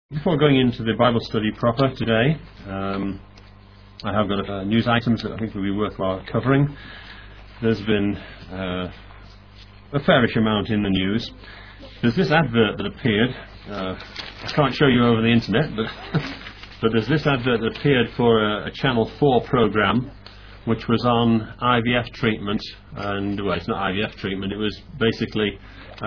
Before going into the Bible study proper today, I have got a news items that I think will be worthwhile covering. There's been a fairish amount in the news. There's this advert that appeared. I can't show you over the internet, but there's this advert that appeared for a Channel 4 program, which was on IVF treatment. And well, it's not IVF treatment. It was basically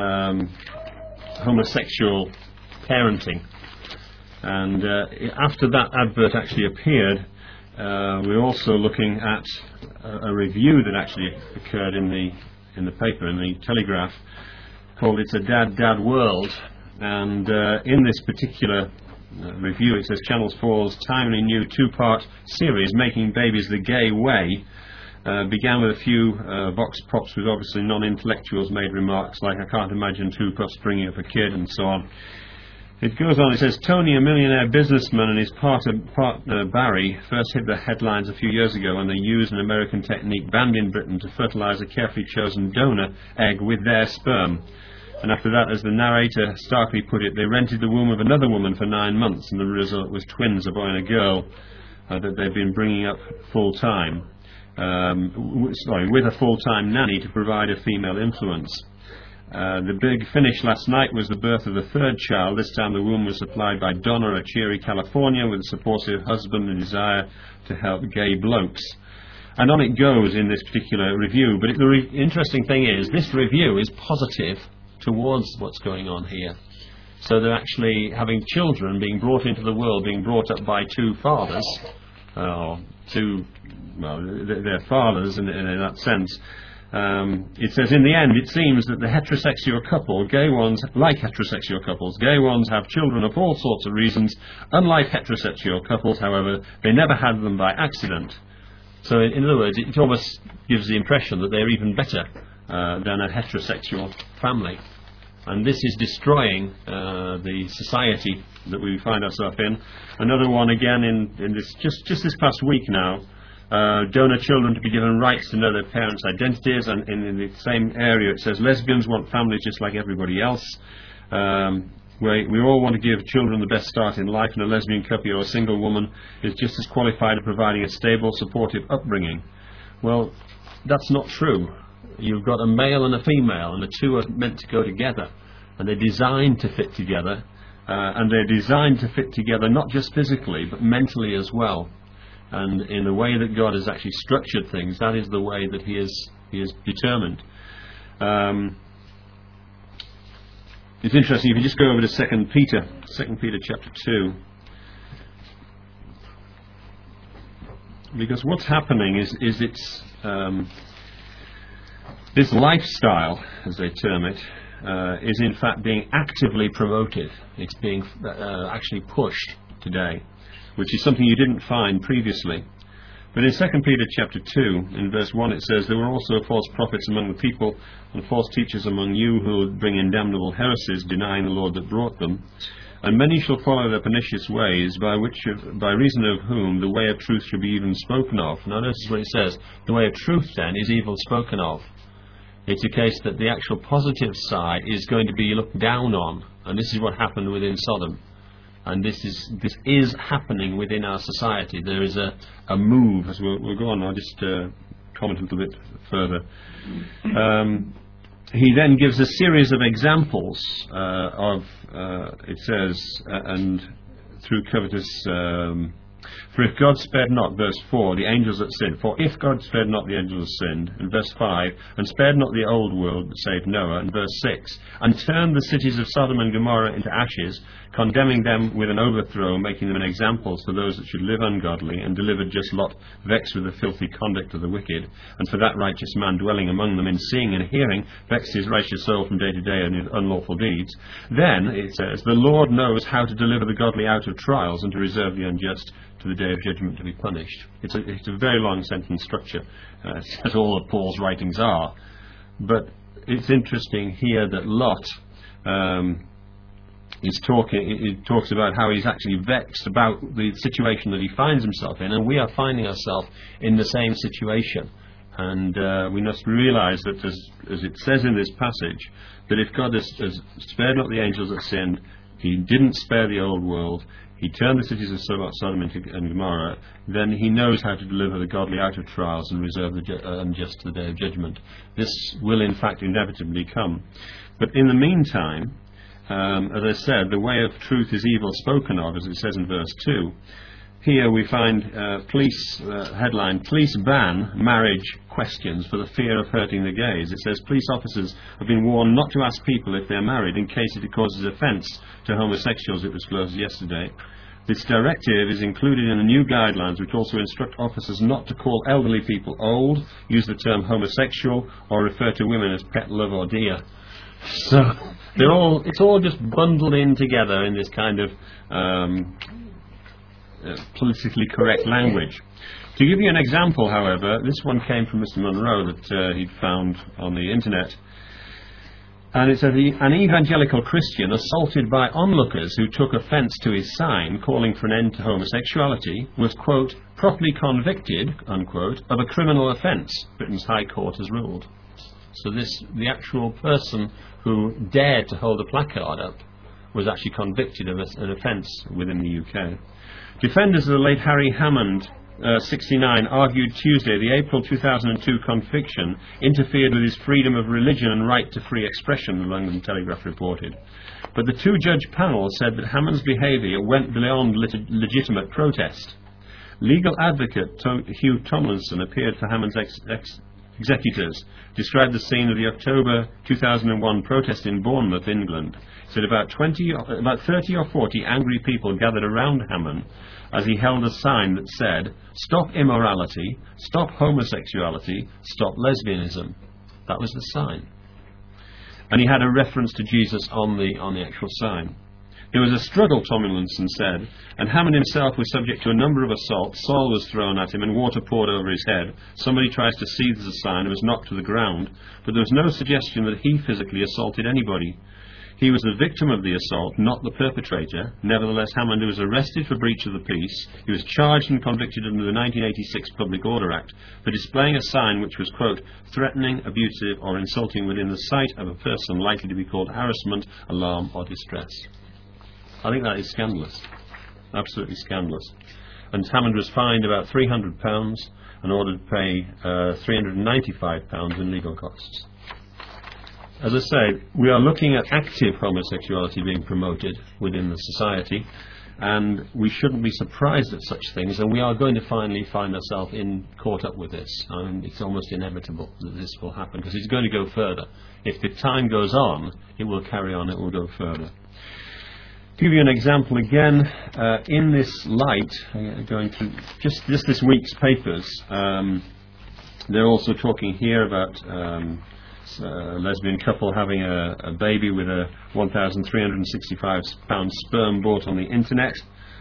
homosexual parenting. And after that advert actually appeared, we're also looking at a review that actually occurred in the paper, in the Telegraph, called "It's a Dad World." And in this particular review, it says Channel 4's timely new two-part series, "Making Babies the Gay Way," began with a few vox pops with obviously non-intellectuals made remarks like, "I can't imagine two pups bringing up a kid," and so on. It goes on, it says, Tony, a millionaire businessman, and his partner Barry first hit the headlines a few years ago when they used an American technique banned in Britain to fertilize a carefully chosen donor egg with their sperm. And after that, as the narrator starkly put it, they rented the womb of another woman for 9 months, and the result was twins, a boy and a girl, that they've been bringing up full-time, with a full-time nanny to provide a female influence. The big finish last night was the birth of the third child. This time the womb was supplied by Donna, a cheery California with a supportive husband and a desire to help gay blokes. And on it goes in this particular review. But the interesting thing is, this review is positive towards what's going on here. So they're actually having children being brought into the world, being brought up by two fathers, they're fathers in that sense. It says, in the end, it seems that the heterosexual couple, gay ones, like heterosexual couples, gay ones have children for all sorts of reasons. Unlike heterosexual couples, however, they never had them by accident. So, in other words, it almost gives the impression that they're even better than a heterosexual family. And this is destroying the society that we find ourselves in. Another one, again, in this just this past week now. Donor children to be given rights to know their parents' identities, and in the same area it says lesbians want families just like everybody else. We all want to give children the best start in life, and a lesbian couple or a single woman is just as qualified at providing a stable, supportive upbringing. Well, that's not true. You've got a male and a female, and the two are meant to go together, and they're designed to fit together, and they're designed to fit together not just physically but mentally as well. And in the way that God has actually structured things, that is the way that He is determined. It's interesting, if you just go over to 2 Peter chapter 2. Because what's happening is it's this lifestyle, as they term it, is in fact being actively promoted. It's being actually pushed today, which is something you didn't find previously. But in 2 Peter chapter 2, in verse 1, it says, "There were also false prophets among the people, and false teachers among you, who would bring in damnable heresies, denying the Lord that brought them. And many shall follow their pernicious ways, by reason of whom the way of truth shall be even spoken of." Now notice what it says. The way of truth, then, is evil spoken of. It's a case that the actual positive side is going to be looked down on. And this is what happened within Sodom. And this is happening within our society. There is a move, as we'll go on. I'll just comment a little bit further. He then gives a series of examples it says, and through covetous... For if God spared not, verse 4, the angels that sinned. For if God spared not the angels that sinned, and verse 5, and spared not the old world, but saved Noah, and verse 6, and turned the cities of Sodom and Gomorrah into ashes, condemning them with an overthrow, making them an example to those that should live ungodly, and delivered just Lot, vexed with the filthy conduct of the wicked, and for that righteous man dwelling among them in seeing and hearing, vexed his righteous soul from day to day in his unlawful deeds. Then, it says, the Lord knows how to deliver the godly out of trials, and to reserve the unjust to the day of judgment to be punished. It's a very long sentence structure, as all of Paul's writings are. But it's interesting here that Lot it talks about how he's actually vexed about the situation that he finds himself in, and we are finding ourselves in the same situation. And we must realise that, as it says in this passage, that if God has spared not the angels that sinned, he didn't spare the old world, he turned the cities of Sodom and Gomorrah, then he knows how to deliver the godly out of trials and reserve the unjust to the day of judgment. This will in fact inevitably come. But in the meantime, as I said, the way of truth is evil spoken of, as it says in verse 2. Here we find headline, police ban marriage questions for the fear of hurting the gays. It says police officers have been warned not to ask people if they're married in case it causes offence to homosexuals, it was closed yesterday. This directive is included in the new guidelines, which also instruct officers not to call elderly people old, use the term homosexual, or refer to women as pet, love or dear. So it's all just bundled in together in this kind of politically correct language. To give you an example, however, this one came from Mr. Monroe that he'd found on the internet, and it said an evangelical Christian assaulted by onlookers who took offence to his sign calling for an end to homosexuality was, quote, properly convicted, unquote, of a criminal offence, Britain's High Court has ruled. So the actual person who dared to hold a placard up was actually convicted of an offence within the UK. Defenders of the late Harry Hammond, 69, argued Tuesday the April 2002 conviction interfered with his freedom of religion and right to free expression, the London Telegraph reported. But the two-judge panel said that Hammond's behaviour went beyond legitimate protest. Legal advocate Hugh Tomlinson appeared for Hammond's executors, described the scene of the October 2001 protest in Bournemouth, England. He said about 30 or 40 angry people gathered around Hammond as he held a sign that said, "Stop immorality, stop homosexuality, stop lesbianism." That was the sign. And he had a reference to Jesus on the actual sign. There was a struggle, Tomlinson said, and Hammond himself was subject to a number of assaults. Soil was thrown at him and water poured over his head. Somebody tries to seize the sign and was knocked to the ground, but there was no suggestion that he physically assaulted anybody. He was the victim of the assault, not the perpetrator. Nevertheless, Hammond was arrested for breach of the peace. He was charged and convicted under the 1986 Public Order Act for displaying a sign which was, quote, threatening, abusive or insulting within the sight of a person likely to be called harassment, alarm or distress. I think that is scandalous, absolutely scandalous. And Hammond was fined about £300 and ordered to pay £395 in legal costs. As I say, we are looking at active homosexuality being promoted within the society, and we shouldn't be surprised at such things, and we are going to finally find ourselves caught up with this. I mean, it's almost inevitable that this will happen, because it's going to go further. If the time goes on, it will carry on, it will go further. To give you an example again, in this light, going through just this week's papers, they're also talking here about a lesbian couple having a baby with a £1,365 sperm bought on the internet.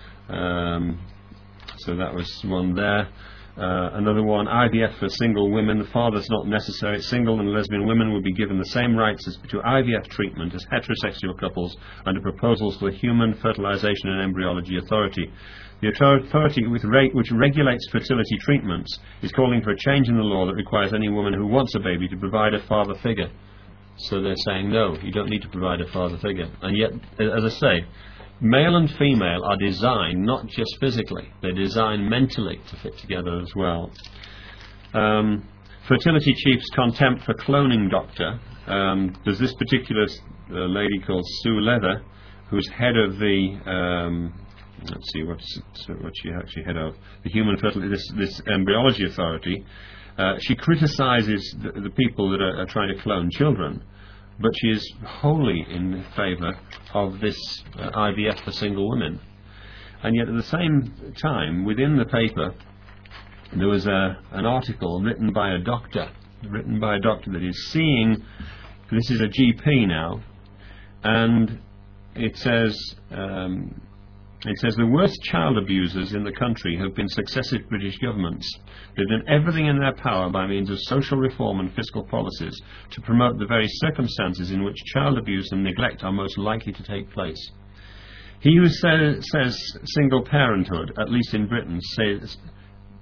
So that was one there. Another one, IVF for single women. The father's not necessary. Single and lesbian women will be given the same rights to IVF treatment as heterosexual couples under proposals for the Human Fertilization and Embryology Authority. The authority which regulates fertility treatments is calling for a change in the law that requires any woman who wants a baby to provide a father figure. So they're saying, no, you don't need to provide a father figure. And yet, as I say, male and female are designed not just physically, they're designed mentally to fit together as well. Fertility chief's contempt for cloning doctor. There's this particular lady called Sue Leather, who's head of the let's see what she actually head of the Human Fertility, this Embryology Authority. She criticises the people that are trying to clone children, but she is wholly in favour of this IVF for single women. And yet at the same time, within the paper, there was an article written by a doctor that is seeing, this is a GP now, and it says the worst child abusers in the country have been successive British governments. They've done everything in their power by means of social reform and fiscal policies to promote the very circumstances in which child abuse and neglect are most likely to take place. He who says single parenthood, at least in Britain, says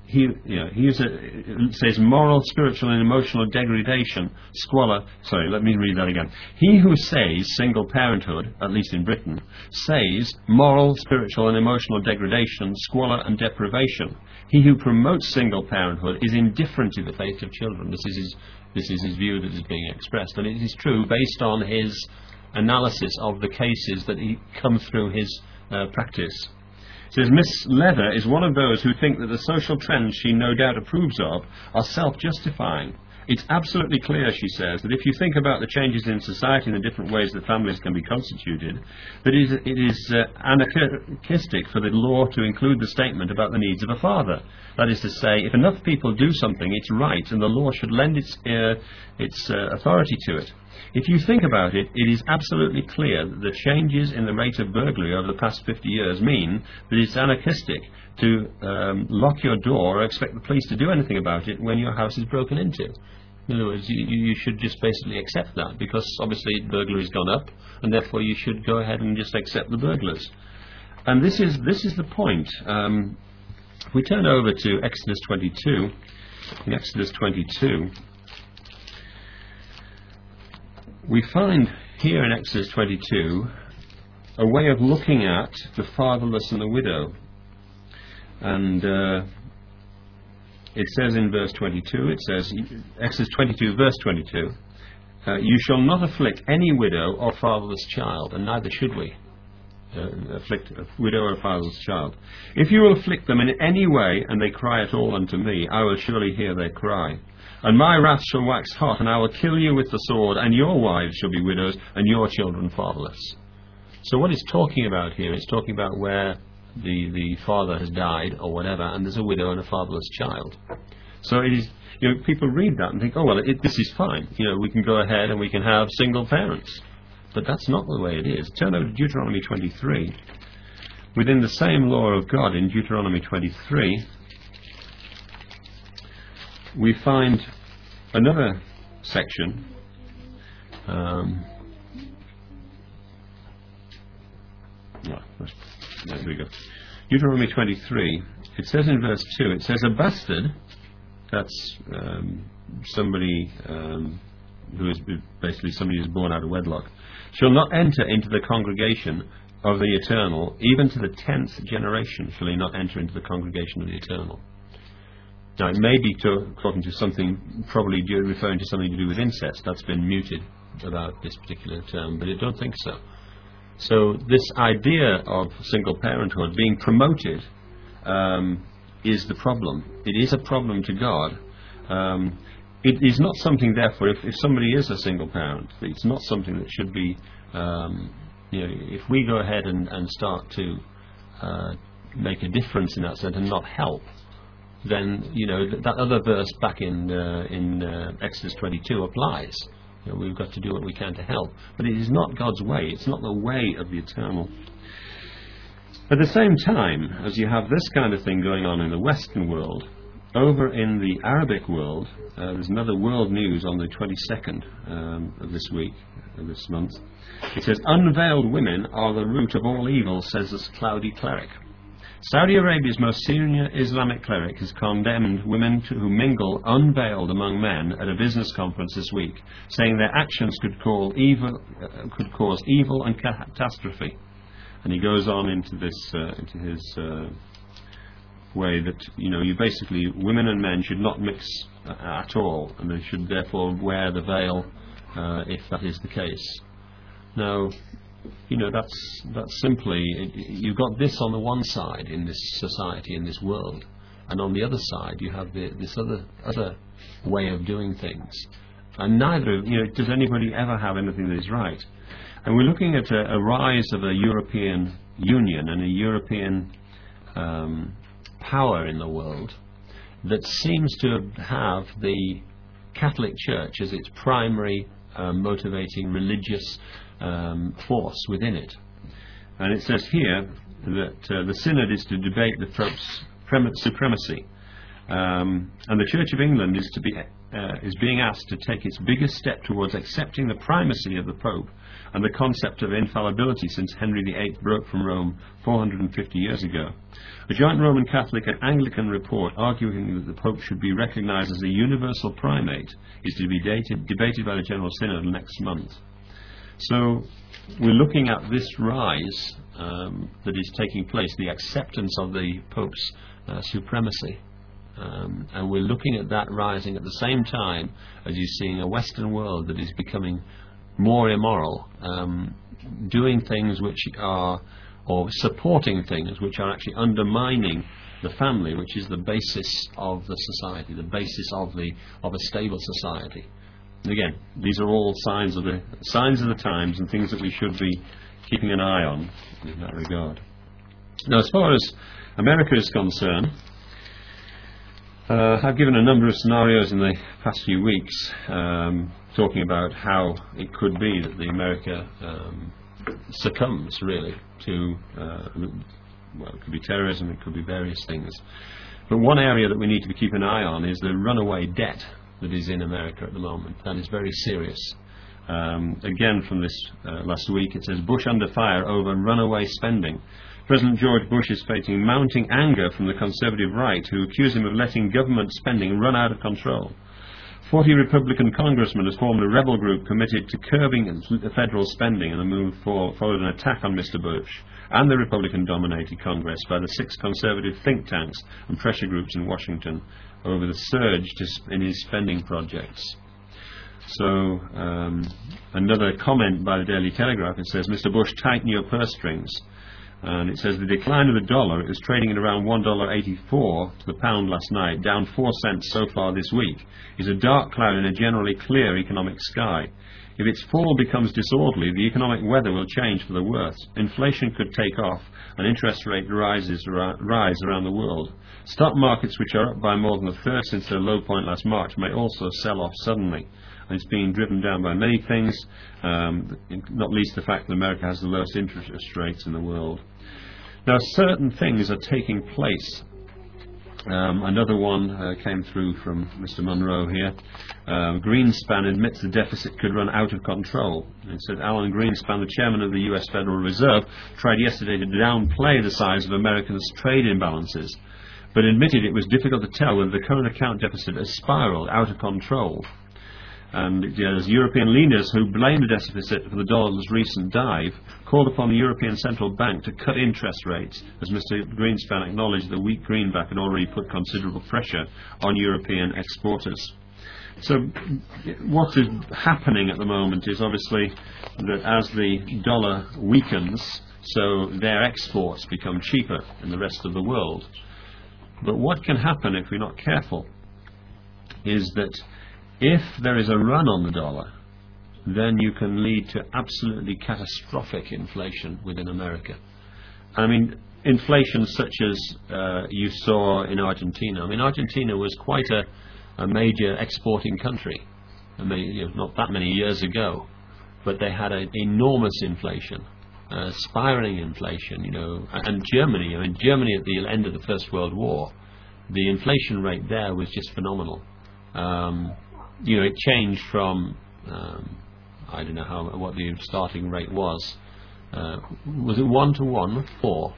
it says moral, spiritual and emotional degradation, squalor. Sorry, let me read that again. He who says single parenthood, at least in Britain, says moral, spiritual and emotional degradation, squalor and deprivation. He who promotes single parenthood is indifferent to the fate of children. This is his view that is being expressed, and it is true based on his analysis of the cases that come through his practice. It says, Miss Leather is one of those who think that the social trends she no doubt approves of are self-justifying. It's absolutely clear, she says, that if you think about the changes in society and the different ways that families can be constituted, that it is anarchistic for the law to include the statement about the needs of a father. That is to say, if enough people do something, it's right, and the law should lend its authority to it. If you think about it, it is absolutely clear that the changes in the rate of burglary over the past 50 years mean that it's anarchistic to lock your door or expect the police to do anything about it when your house is broken into. In other words, you should just basically accept that, because obviously burglary's gone up, and therefore you should go ahead and just accept the burglars. And this is the point. If we turn over to Exodus 22, in Exodus 22, we find here in Exodus 22 a way of looking at the fatherless and the widow. And it says in verse 22, it says, Exodus 22, verse 22, you shall not afflict any widow or fatherless child, and neither should we afflict a widow or a fatherless child. If you will afflict them in any way, and they cry at all unto me, I will surely hear their cry. And my wrath shall wax hot, and I will kill you with the sword, and your wives shall be widows, and your children fatherless. So what it's talking about here, it's talking about where the father has died, or whatever, and there's a widow and a fatherless child. So it is, people read that and think, oh well, this is fine. We can go ahead and we can have single parents. But that's not the way it is. Turn over to Deuteronomy 23. Within the same law of God, in Deuteronomy 23, we find another section. There we go. Deuteronomy 23. It says in verse 2, it says, a bastard, that's somebody who is basically somebody who's born out of wedlock, shall not enter into the congregation of the eternal, even to the 10th generation shall he not enter into the congregation of the eternal. Now, it may be talking to something, probably referring to something to do with incest. That's been muted about this particular term, but I don't think so. So this idea of single parenthood being promoted is the problem. It is a problem to God. It is not something, therefore, if somebody is a single parent, it's not something that should be, if we go ahead and start to make a difference in that sense and not help, then that other verse back in Exodus 22 applies. We've got to do what we can to help, but it is not God's way. It's not the way of the eternal. At the same time, as you have this kind of thing going on in the Western world, over in the Arabic world, there's another World News on the 22nd of this week, of this month. It says, unveiled women are the root of all evil, says this cloudy cleric. Saudi Arabia's most senior Islamic cleric has condemned women who mingle unveiled among men at a business conference this week, saying their actions could cause evil and catastrophe. And he goes on into his way that you basically, women and men should not mix at all, and they should therefore wear the veil if that is the case. Now, that's simply, you've got this on the one side in this society, in this world, and on the other side you have this other way of doing things. And neither, does anybody ever have anything that is right? And we're looking at a rise of a European Union and a European power in the world that seems to have the Catholic Church as its primary motivating religious force within it. And it says here that the Synod is to debate the Pope's supremacy, and the Church of England is being asked to take its biggest step towards accepting the primacy of the Pope and the concept of infallibility since Henry VIII broke from Rome 450 years ago. A joint Roman Catholic and Anglican report arguing that the Pope should be recognized as a universal primate is to be debated by the General Synod next month. So we're looking at this rise that is taking place, the acceptance of the Pope's supremacy. And we're looking at that rising at the same time as you're seeing a Western world that is becoming more immoral, doing things which are, or supporting things which are actually undermining the family, which is the basis of the society, the basis of a stable society. And again, these are all signs of the times and things that we should be keeping an eye on in that regard. Now, as far as America is concerned, I've given a number of scenarios in the past few weeks talking about how it could be that the America succumbs really to, well, it could be terrorism, it could be various things. But one area that we need to keep an eye on is the runaway debt that is in America at the moment. That is very serious. Again, from this last week, it says Bush under fire over runaway spending. President George Bush is facing mounting anger from the conservative right, who accuse him of letting government spending run out of control. 40 Republican congressmen have formed a rebel group committed to curbing federal spending, and the move followed an attack on Mr. Bush and the Republican-dominated Congress by the 6 conservative think tanks and pressure groups in Washington over the surge in his spending projects. So, another comment by the Daily Telegraph, it says, Mr. Bush, tighten your purse strings. And it says the decline of the dollar, it was trading at around $1.84 to the pound last night, down 4 cents so far this week, is a dark cloud in a generally clear economic sky. If its fall becomes disorderly, the economic weather will change for the worse. Inflation could take off and interest rate rise around the world. Stock markets, which are up by more than a third since their low point last March, may also sell off suddenly. And it's being driven down by many things, not least the fact that America has the lowest interest rates in the world. Now, certain things are taking place. Another one came through from Mr. Monroe here. Greenspan admits the deficit could run out of control. It said Alan Greenspan, the chairman of the U.S. Federal Reserve, tried yesterday to downplay the size of America's trade imbalances, but admitted it was difficult to tell whether the current account deficit has spiraled out of control. And as European leaders who blame the deficit for the dollar's recent dive called upon the European Central Bank to cut interest rates, as Mr. Greenspan acknowledged the weak greenback had already put considerable pressure on European exporters. So what is happening at the moment is obviously that as the dollar weakens, so their exports become cheaper in the rest of the world. But what can happen if we're not careful is that if there is a run on the dollar, then you can lead to absolutely catastrophic inflation within America. I mean, inflation such as you saw in Argentina. I mean, Argentina was quite a major exporting country, not that many years ago, but they had an enormous inflation, spiraling inflation, and Germany. I mean, Germany at the end of the First World War, the inflation rate there was just phenomenal. It changed from, I don't know what the starting rate was. Was it 1 to 1?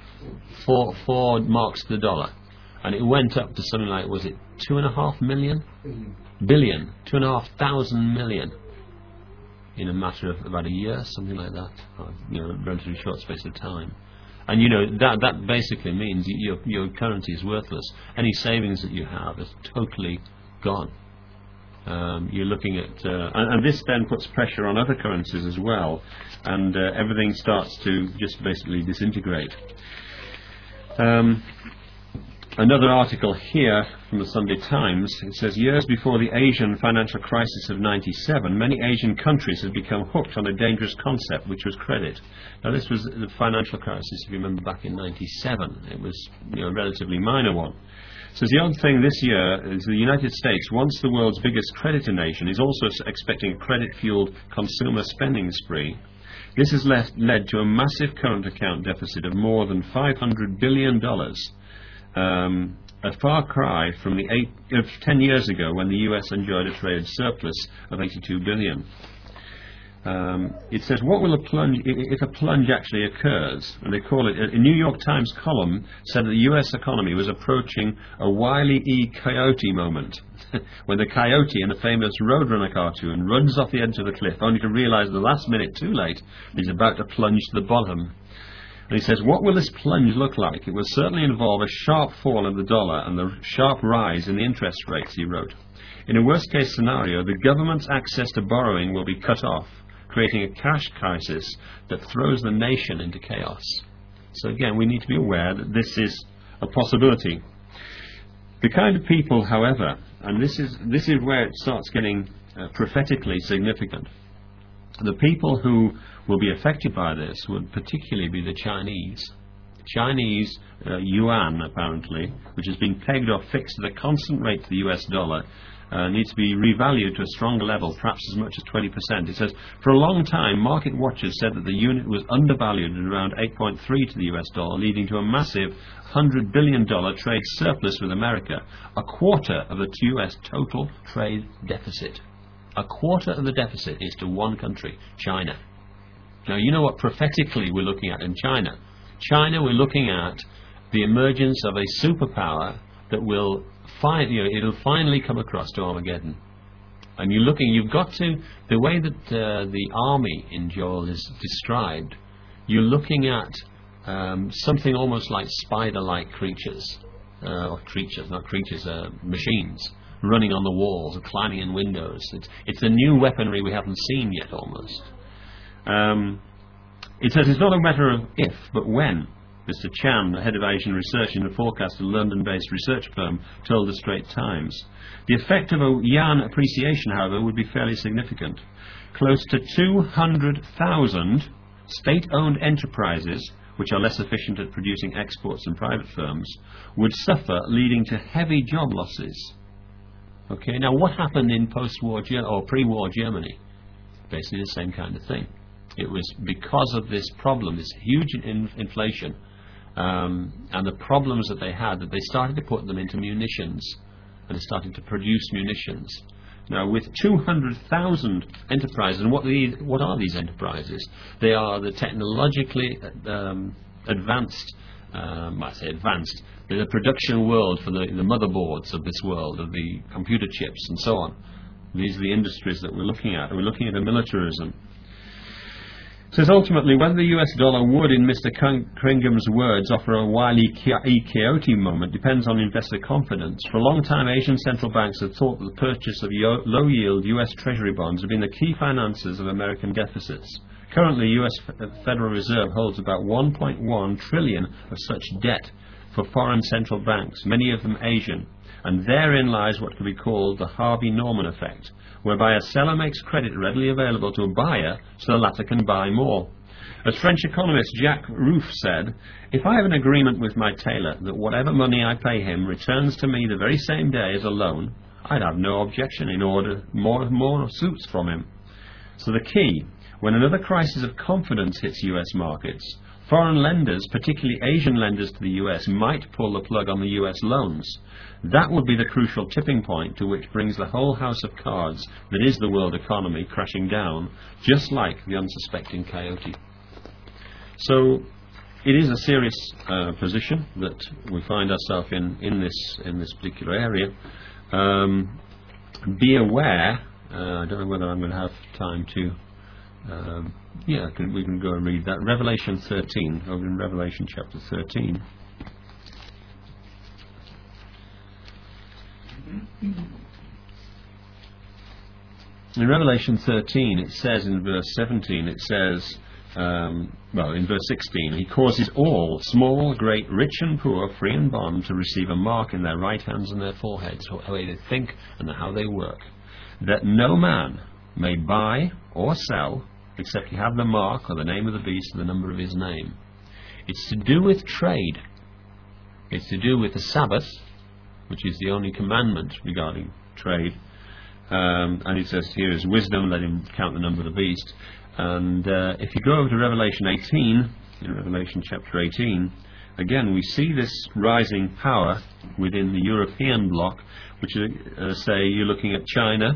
4 marks to the dollar. And it went up to something like, was it 2.5 million? Billion. 2,500 million. In a matter of about a year, something like that. A relatively short space of time. And that basically means your currency is worthless. Any savings that you have is totally gone. You're looking at, and this then puts pressure on other currencies as well, and everything starts to just basically disintegrate. Another article here from the Sunday Times, it says, years before the Asian financial crisis of '97, many Asian countries had become hooked on a dangerous concept, which was credit. Now, this was the financial crisis, if you remember, back in '97. It was a relatively minor one. So the odd thing this year is the United States, once the world's biggest creditor nation, is also expecting a credit-fueled consumer spending spree. This has led to a massive current account deficit of more than $500 billion, a far cry from the 10 years ago when the US enjoyed a trade surplus of $82 billion. It says, what will a plunge, if a plunge actually occurs? And they call it, a New York Times column said that the US economy was approaching a Wile E. Coyote moment, when the coyote in the famous Roadrunner cartoon runs off the edge of the cliff, only to realize at the last minute too late he's about to plunge to the bottom. And he says, what will this plunge look like? It will certainly involve a sharp fall of the dollar and the sharp rise in the interest rates, he wrote. In a worst-case scenario, the government's access to borrowing will be cut off, creating a cash crisis that throws the nation into chaos. So again, we need to be aware that this is a possibility. The kind of people, however, and this is where it starts getting prophetically significant, the people who will be affected by this would particularly be the Chinese. Chinese yuan, apparently, which has been pegged or fixed at a constant rate to the US dollar, needs to be revalued to a stronger level, perhaps as much as 20%. It says, for a long time, market watchers said that the unit was undervalued at around 8.3 to the US dollar, leading to a massive $100 billion trade surplus with America, a quarter of the US total trade deficit. A quarter of the deficit is to one country, China. Now, you know what prophetically we're looking at in China. China, we're looking at the emergence of a superpower that will it'll finally come across to Armageddon. And you've got to, the way that the army in Joel is described, you're looking at something almost like spider-like creatures, machines, running on the walls or climbing in windows. It's a new weaponry we haven't seen yet, almost. It says it's not a matter of if, but when. Mr. Chan, the head of Asian research in the forecast of a London-based research firm, told the Straits Times. The effect of a yuan appreciation, however, would be fairly significant. Close to 200,000 state-owned enterprises, which are less efficient at producing exports than private firms, would suffer, leading to heavy job losses. Okay, now what happened in post-war or pre-war Germany? Basically the same kind of thing. It was because of this problem, this huge inflation, and the problems that they had, that they started to put them into munitions, and they started to produce munitions. Now, with 200,000 enterprises, and what are these enterprises? They are the technologically advanced, I say advanced, they're the production world for the motherboards of this world, of the computer chips and so on. These are the industries that we're looking at. We're looking at a militarism. It says ultimately, whether the US dollar would, in Mr. Kringham's words, offer a Wile E. Coyote moment depends on investor confidence. For a long time, Asian central banks have thought that the purchase of low-yield US Treasury bonds have been the key financers of American deficits. Currently, US Federal Reserve holds about $1.1 trillion of such debt for foreign central banks, many of them Asian, and therein lies what could be called the Harvey Norman effect, whereby a seller makes credit readily available to a buyer so the latter can buy more. As French economist Jacques Rueff said, if I have an agreement with my tailor that whatever money I pay him returns to me the very same day as a loan, I'd have no objection in order more suits from him. So the key, when another crisis of confidence hits US markets, foreign lenders, particularly Asian lenders to the US, might pull the plug on the US loans. That would be the crucial tipping point to which brings the whole house of cards that is the world economy crashing down, just like the unsuspecting coyote. So it is a serious position that we find ourselves in this particular area. Be aware, I don't know whether I'm going to have time to we can go and read that. Revelation 13, over in Revelation chapter 13. In Revelation 13, it says in verse 17, it says, in verse 16, he causes all, small, great, rich and poor, free and bond, to receive a mark in their right hands and their foreheads, how they think and how they work, that no man may buy or sell except he have the mark or the name of the beast or the number of his name. It's to do with trade. It's to do with the Sabbath, which is the only commandment regarding trade. And it says here is wisdom, let him count the number of the beast. And if you go over to Revelation 18, in Revelation chapter 18, again we see this rising power within the European bloc, which say you're looking at China,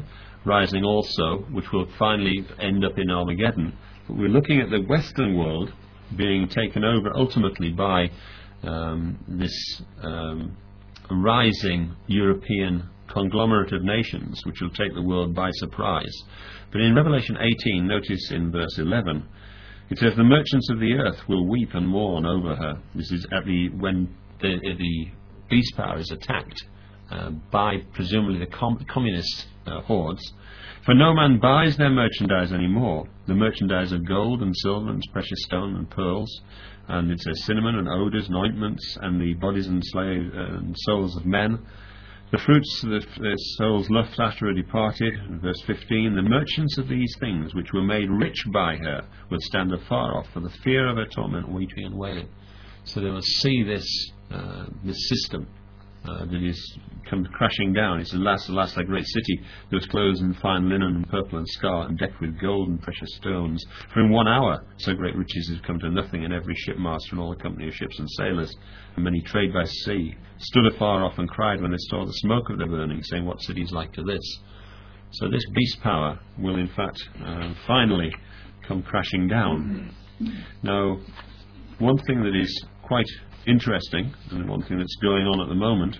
rising also, which will finally end up in Armageddon. But we're looking at the Western world being taken over ultimately by this rising European conglomerate of nations, which will take the world by surprise. But in Revelation 18, notice in verse 11, it says, "The merchants of the earth will weep and mourn over her." This is when the beast power is attacked by presumably the communist hordes. "For no man buys their merchandise anymore, the merchandise of gold and silver and precious stone and pearls," and it says cinnamon and odors and ointments and the bodies and souls of men. "The fruits of the souls left after are departed." Verse 15, "The merchants of these things which were made rich by her would stand afar off for the fear of her torment, weeping and wailing." So they will see this system that is come crashing down. It's the last that great city that was clothed in fine linen and purple and scarlet and decked with gold and precious stones. For in 1 hour so great riches have come to nothing, and every shipmaster and all the company of ships and sailors, and many trade by sea, stood afar off and cried when they saw the smoke of their burning, saying, "What city is like to this?" So this beast power will in fact finally come crashing down. Now, one thing that is quite interesting, and one thing that's going on at the moment,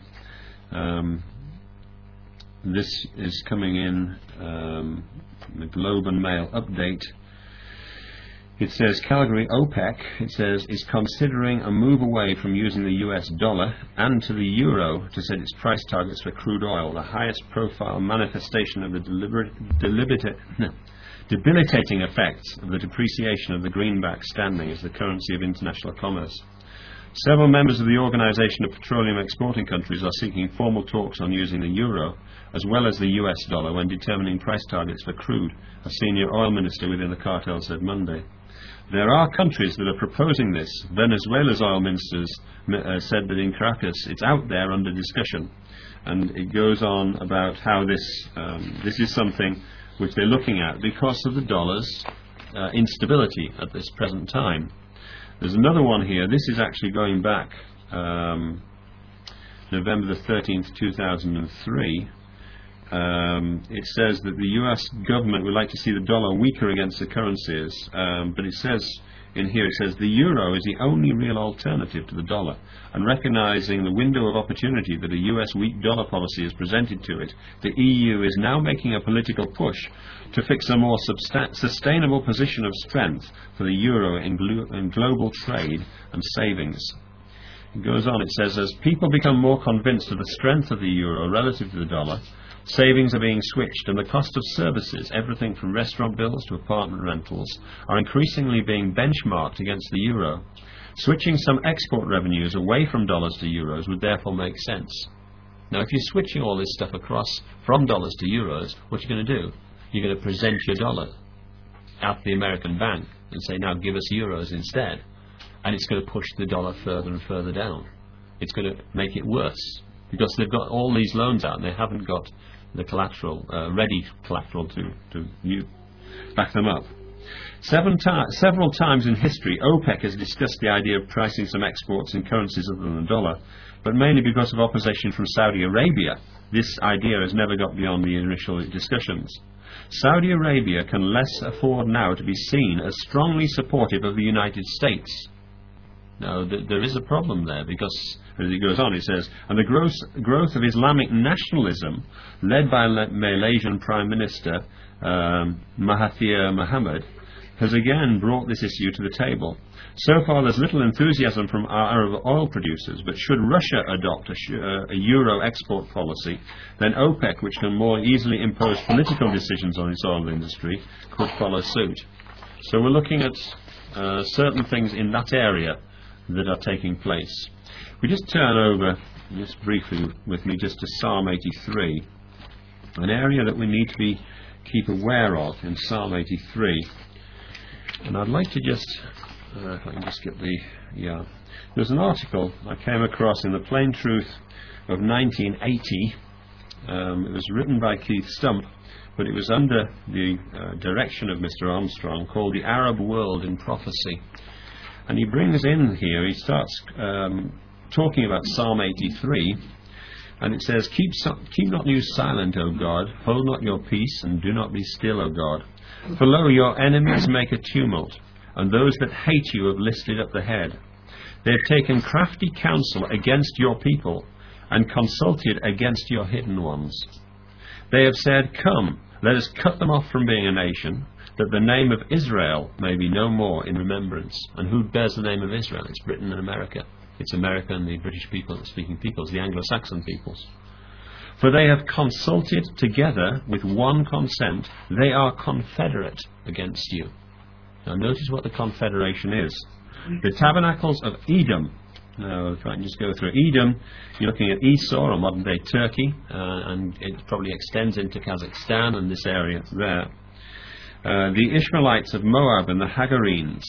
this is coming in the Globe and Mail update. It says Calgary OPEC, it says, is considering a move away from using the US dollar and to the euro to set its price targets for crude oil, the highest profile manifestation of the debilitating effects of the depreciation of the greenback standing as the currency of international commerce. Several members of the Organisation of Petroleum Exporting Countries are seeking formal talks on using the euro as well as the US dollar when determining price targets for crude, a senior oil minister within the cartel said Monday. There are countries that are proposing this. Venezuela's oil ministers said that in Caracas it's out there under discussion. And it goes on about how this is something which they're looking at because of the dollar's instability at this present time. There's another one here. This is actually going back November the 13th, 2003. It says that the US government would like to see the dollar weaker against the currencies, but it says in here, it says the euro is the only real alternative to the dollar, and recognizing the window of opportunity that a US weak dollar policy has presented to it, the EU is now making a political push to fix a more sustainable position of strength for the euro in global trade and savings. It goes on, it says, as people become more convinced of the strength of the euro relative to the dollar, savings are being switched, and the cost of services, everything from restaurant bills to apartment rentals, are increasingly being benchmarked against the euro. Switching some export revenues away from dollars to euros would therefore make sense. Now, if you're switching all this stuff across from dollars to euros, what you're going to do? You're going to present your dollar at the American bank and say, now give us euros instead. And it's going to push the dollar further and further down. It's going to make it worse, because they've got all these loans out and they haven't got the collateral, ready collateral to back them up. Several times in history, OPEC has discussed the idea of pricing some exports in currencies other than the dollar, but mainly because of opposition from Saudi Arabia. This idea has never got beyond the initial discussions. Saudi Arabia can less afford now to be seen as strongly supportive of the United States. Now, there is a problem there, because, as it goes on, it says, and the growth of Islamic nationalism, led by Malaysian Prime Minister Mahathir Mohamad, has again brought this issue to the table. So far, there's little enthusiasm from Arab oil producers, but should Russia adopt a euro export policy, then OPEC, which can more easily impose political decisions on its oil industry, could follow suit. So we're looking at certain things in that area that are taking place. We just turn over, just briefly with me, just to Psalm 83, an area that we need to keep aware of in Psalm 83. And I'd like to just, if I can just get there's an article I came across in the Plain Truth of 1980. It was written by Keith Stump, but it was under the direction of Mr. Armstrong, called The Arab World in Prophecy. And he brings in here, he starts talking about Psalm 83, And it says, keep not you silent, O God, hold not your peace, and do not be still, O God. For lo, your enemies make a tumult, and those that hate you have lifted up the head. They have taken crafty counsel against your people, and consulted against your hidden ones. They have said, come, let us cut them off from being a nation, that the name of Israel may be no more in remembrance. And who bears the name of Israel? It's Britain and America. It's America and the British speaking peoples, the Anglo-Saxon peoples. For they have consulted together with one consent. They are confederate against you. Now notice what the confederation is. The tabernacles of Edom. Now, if I can just go through Edom, you're looking at Esau, or modern-day Turkey, and it probably extends into Kazakhstan and this area there. The Ishmaelites of Moab and the Hagarenes.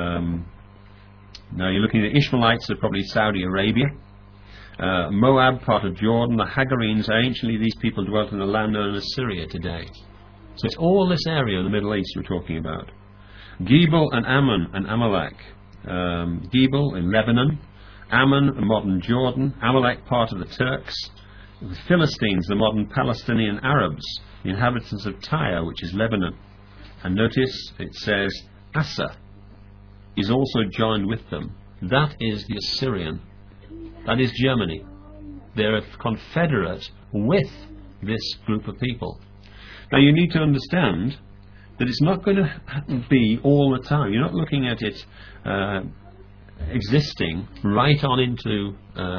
Now you're looking at the Ishmaelites of probably Saudi Arabia. Moab, part of Jordan. The Hagarenes, anciently these people dwelt in the land known as Syria today. So it's all this area in the Middle East we're talking about. Gebal and Ammon and Amalek. Gebal in Lebanon. Ammon, the modern Jordan. Amalek, part of the Turks. The Philistines, the modern Palestinian Arabs. The inhabitants of Tyre, which is Lebanon. And notice it says Asa is also joined with them. That is the Assyrian. That is Germany. They're a confederate with this group of people. Now you need to understand that it's not going to be all the time. You're not looking at it existing right on into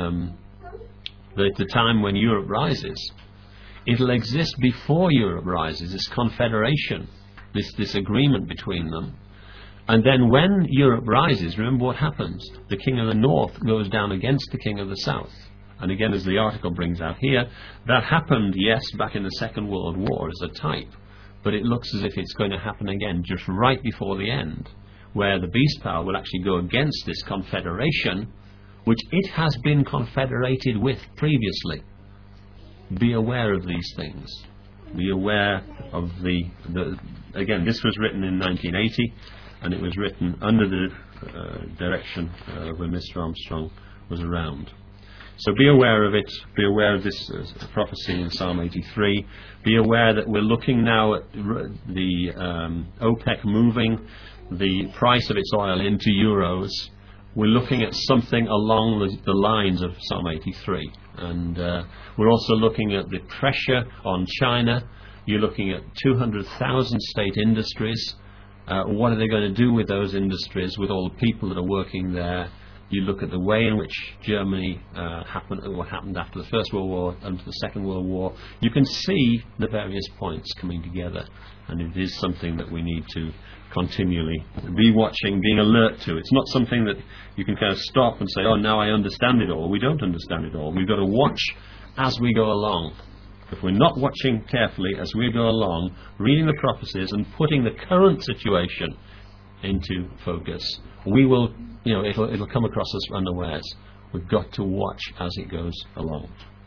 the time when Europe rises. It'll exist before Europe rises, this confederation, this agreement between them. And then when Europe rises, remember what happens. The king of the north goes down against the king of the south. And again, as the article brings out here, that happened, yes, back in the Second World War as a type. But it looks as if it's going to happen again just right before the end, where the beast power will actually go against this confederation, which it has been confederated with previously. Be aware of these things. Be aware of again, this was written in 1980, and it was written under the direction when Mr. Armstrong was around. So be aware of it. Be aware of this prophecy in Psalm 83. Be aware that we're looking now at the OPEC moving the price of its oil into euros. We're looking at something along the lines of Psalm 83. And we're also looking at the pressure on China. You're looking at 200,000 state industries. What are they going to do with those industries, with all the people that are working there? You look at the way in which Germany what happened after the First World War and the Second World War. You can see the various points coming together, and it is something that we need to continually be watching, being alert to. It's not something that you can kind of stop and say, oh, now I understand it all. We don't understand it all. We've got to watch as we go along. If we're not watching carefully as we go along, reading the prophecies and putting the current situation into focus, we will, it'll come across us unawares. We've got to watch as it goes along.